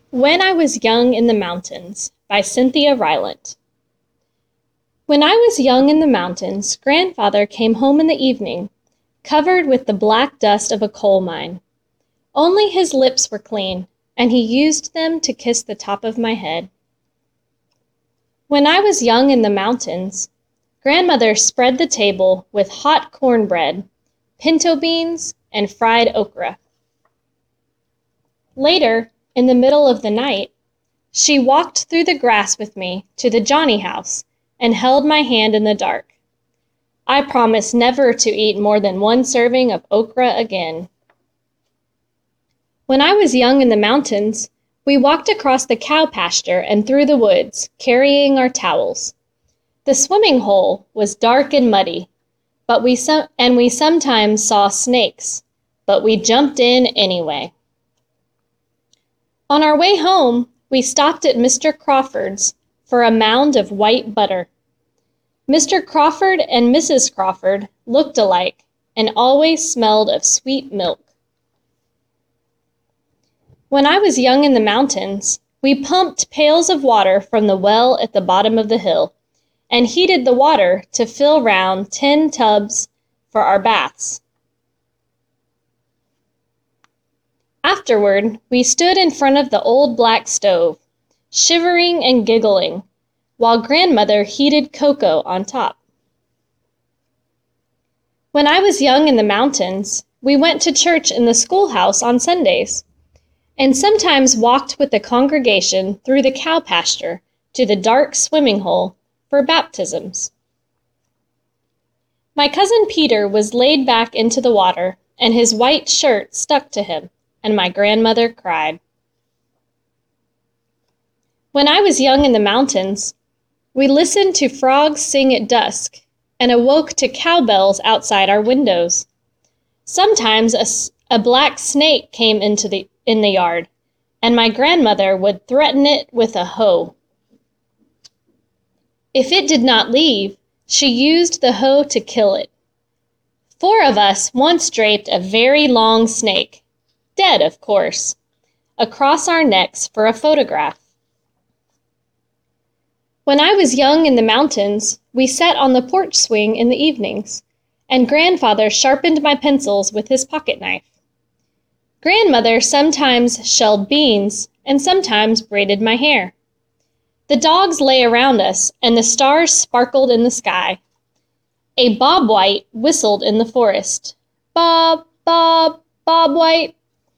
When I Was Young in the Mountains by Cynthia Rylant. When I was young in the mountains, Grandfather came home in the evening, covered with the black dust of a coal mine. Only his lips were clean, and he used them to kiss the top of my head. When I was young in the mountains, Grandmother spread the table with hot cornbread, pinto beans, and fried okra. Later, in the middle of the night, she walked through the grass with me to the Johnny house and held my hand in the dark. I promised never to eat more than one serving of okra again. When I was young in the mountains, we walked across the cow pasture and through the woods, carrying our towels. The swimming hole was dark and muddy, but we sometimes saw snakes, but we jumped in anyway. On our way home, we stopped at Mr. Crawford's for a mound of white butter. Mr. Crawford and Mrs. Crawford looked alike and always smelled of sweet milk. When I was young in the mountains, we pumped pails of water from the well at the bottom of the hill and heated the water to fill round 10 tubs for our baths. Afterward, we stood in front of the old black stove, shivering and giggling, while Grandmother heated cocoa on top. When I was young in the mountains, we went to church in the schoolhouse on Sundays, and sometimes walked with the congregation through the cow pasture to the dark swimming hole for baptisms. My cousin Peter was laid back into the water, and his white shirt stuck to him, and my grandmother cried. When I was young in the mountains, we listened to frogs sing at dusk and awoke to cowbells outside our windows. Sometimes a black snake came in the yard, and my grandmother would threaten it with a hoe. If it did not leave, she used the hoe to kill it. 4 of us once draped a very long snake, dead of course, across our necks for a photograph. When I was young in the mountains, we sat on the porch swing in the evenings, and Grandfather sharpened my pencils with his pocket knife. Grandmother sometimes shelled beans and sometimes braided my hair. The dogs lay around us, and the stars sparkled in the sky. A bobwhite whistled in the forest. Bob, bob, bobwhite.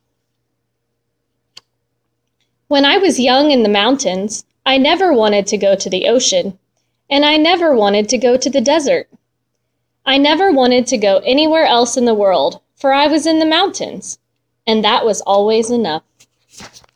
When I was young in the mountains, I never wanted to go to the ocean, and I never wanted to go to the desert. I never wanted to go anywhere else in the world, for I was in the mountains, and that was always enough.